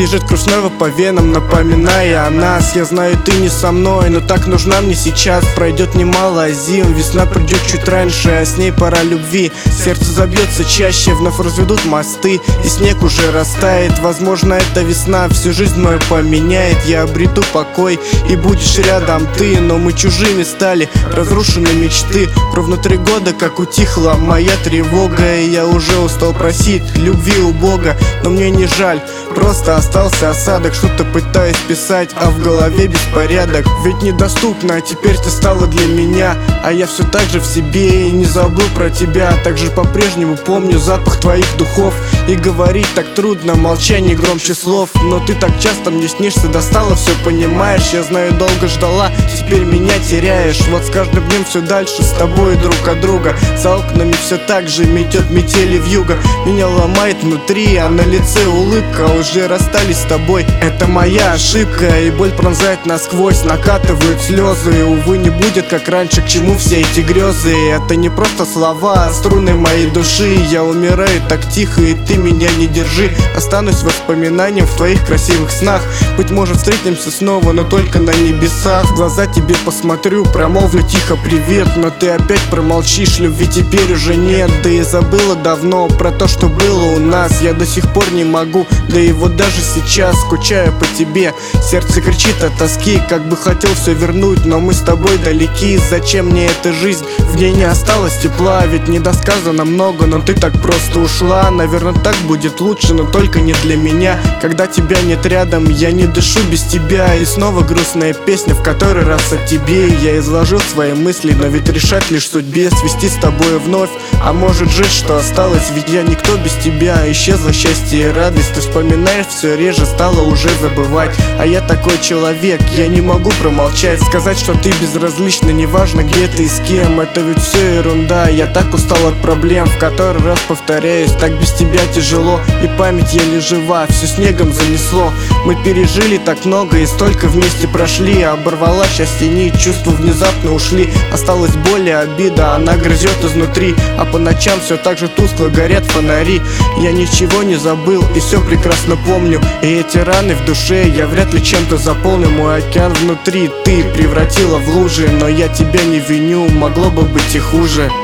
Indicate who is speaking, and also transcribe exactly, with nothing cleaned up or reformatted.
Speaker 1: бежит кружного по венам, напоминая о нас. Я знаю, ты не со мной, но так нужна мне сейчас. Пройдет немало зим, весна придет чуть раньше, а с ней пора любви. Сердце забьется чаще, вновь разведут мосты, и снег уже растает. Возможно, эта весна всю жизнь мою поменяет. Я обрету покой, и будешь рядом ты. Но мы чужими стали, разрушены мечты. Ровно три года, как утихла моя тревога, и я уже устал просить любви у Бога. Но мне не жаль, просто остался осадок. Что-то пытаюсь писать, а в голове беспорядок. Ведь недоступно, а теперь ты стала для меня, а я все так же в себе и не забыл про тебя. Также по-прежнему помню запах твоих духов, и говорить так трудно, молчание громче слов. Но ты так часто мне снишься, достала все, понимаешь. Я знаю, долго ждала, теперь меня теряешь. Вот с каждым днем все дальше, с тобой друг от друга. За окнами все так же метет метели вьюга. Меня ломает внутри, а на лице улыбка. Уже расстались с тобой, это моя ошибка. И боль пронзает насквозь, накатывают слезы. И, увы, не будет как раньше, к чему все эти грезы. Это не просто слова, а струны моей души. Я умираю так тихо, и ты меня не держи. Останусь воспоминанием в твоих красивых снах. Быть может, встретимся снова, но только на небесах. В глаза тебе посмотрю, промолвлю тихо привет, но ты опять промолчишь, любви теперь уже нет. Да и забыла давно про то, что было у нас. Я до сих пор не могу, да и вот даже сейчас скучаю по тебе. Сердце кричит от тоски, как бы хотел все вернуть, но мы с тобой далеки. Зачем мне эта жизнь? В ней не осталось тепла, ведь недосказано много, но ты так просто ушла. Наверное, так будет лучше, но только не для меня. Когда тебя нет рядом, я не дышу без тебя. И снова грустная песня, в который раз о тебе. Я изложил свои мысли, но ведь решать лишь судьбе. Свести с тобой вновь, а может жить, что осталось. Ведь я никто без тебя, исчезло счастье и радость. Ты вспоминаешь все реже, стала уже забывать. А я такой человек, я не могу промолчать. Сказать, что ты безразлична, неважно где ты и с кем. Это ведь все ерунда, я так устал от проблем. В который раз повторяюсь, так без тебя тяжело. И память еле жива, все снегом занесло. Мы пережили так много и столько вместе прошли. Оборвала счастье нить, чувства внезапно ушли. Осталась боль и обида, она грызет изнутри. А по ночам все так же тускло горят фонари. Я ничего не забыл и все прекрасно помню. И эти раны в душе я вряд ли чем-то заполню. Мой океан внутри ты превратила в лужи, но я тебя не виню, могло бы быть и хуже.